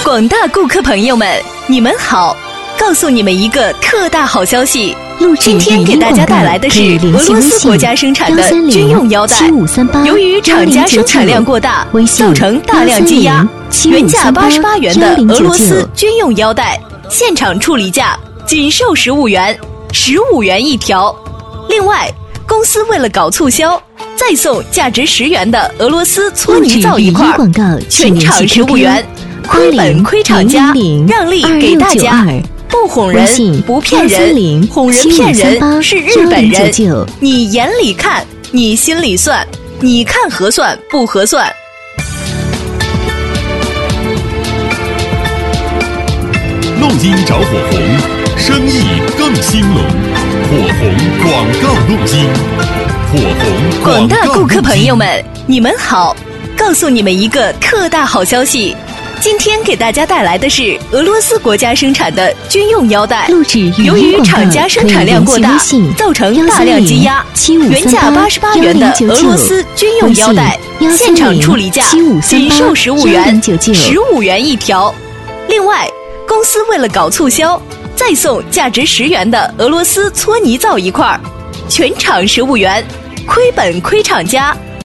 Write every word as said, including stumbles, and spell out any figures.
广大顾客朋友们，你们好！告诉你们一个特大好消息，今天给大家带来的是俄罗斯国家生产的军用腰带。由于厂家生产量过大，造成大量积压，原价八十八元的俄罗斯军用腰带，现场处理价仅售十五元，十五元一条。另外，公司为了搞促销，再送价值十元的俄罗斯搓泥皂一块，全场十五元，亏本亏厂家，让利给大家。不哄人，不骗人，哄人骗人是日本人。你眼里看，你心里算，你看合算不合算？ 录音找火红，生意更兴隆。火红广告录音，火红广大顾客朋友们，你们好！告诉你们一个特大好消息。今天给大家带来的是俄罗斯国家生产的军用腰带。由于厂家生产量过大，造成大量积压，原价八十八元的俄罗斯军用腰带，现场处理价仅售十五元，十五元一条。另外，公司为了搞促销，再送价值十元的俄罗斯搓泥皂一块，全场十五元，亏本亏厂家，